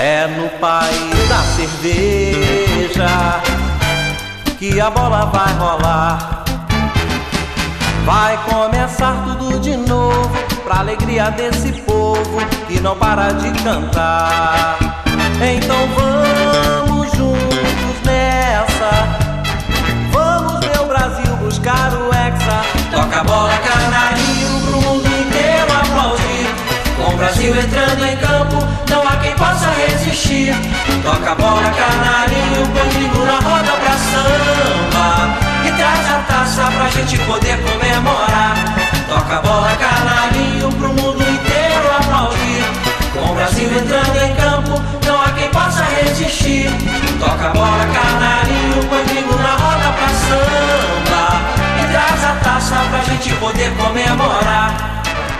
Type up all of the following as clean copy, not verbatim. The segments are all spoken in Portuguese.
É no país da cerveja que a bola vai rolar. Vai começar tudo de novo, pra alegria desse povo que não para de cantar. Então vamos juntos nessa, vamos meu Brasil buscar o hexa. Toca a bola, canarinho, pro mundo inteiro aplaudir. Com o Brasil entrando em campo, não há quem possa resistir. Toca a bola, canarinho, comigo na roda pra samba, e traz a taça pra gente poder comemorar. Toca a bola, canarinho, pro mundo inteiro aplaudir. Com o Brasil entrando em campo, não há quem possa resistir. Toca a bola, canarinho, comigo na roda pra samba, e traz a taça pra gente poder comemorar.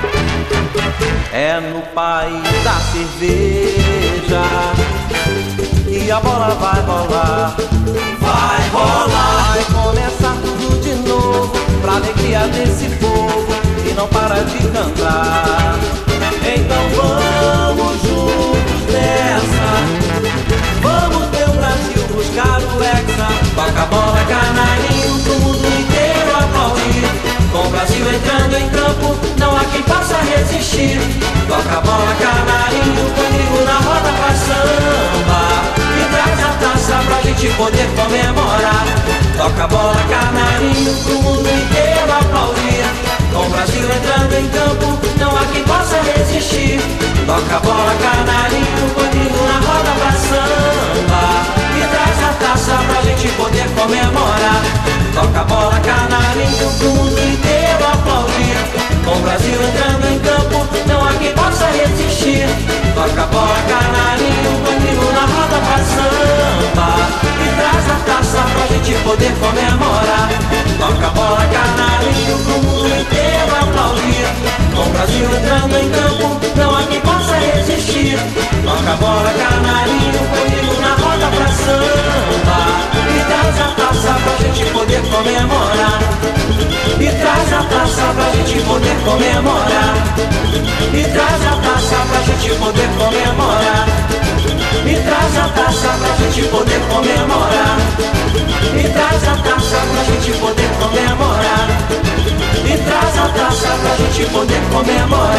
É no país da cerveja que a bola vai rolar. Vai rolar, vai começar tudo de novo, pra alegria desse povo que não para de cantar. Então vamos juntos nessa, vamos meu Brasil buscar o hexa. Toca a bola, canarinho, pro mundo inteiro aplaudir. Com o Brasil entrando em campo, não há quem possa resistir. Toca a bola, canarinho, comigo na roda pra samba, e traz a taça pra gente poder comemorar. Toca a bola, canarinho, pro mundo inteiro aplaudir. Com o Brasil entrando em campo, não há quem possa resistir. Toca a bola, canarinho, comigo na roda pra samba, e traz a taça pra gente poder comemorar. Toca a bola, canarinho, pro mundo inteiro aplaudir. Com o Brasil entrando em campo, não há quem possa resistir. Toca a bola, canarinho, comigo na roda pra samba, e traz a taça pra gente poder comemorar. Toca a bola, canarinho, pro mundo inteiro aplaudir. Com o Brasil entrando em campo, não há quem possa resistir. Toca a bola, canarinho, comigo na roda pra samba, e traz a taça pra gente poder comemorar. E traz a taça pra gente poder comemorar. E traz a taça pra gente poder comemorar. E traz a taça pra gente poder comemorar. E traz a taça pra gente poder comemorar. E traz a taça pra gente poder comemorar.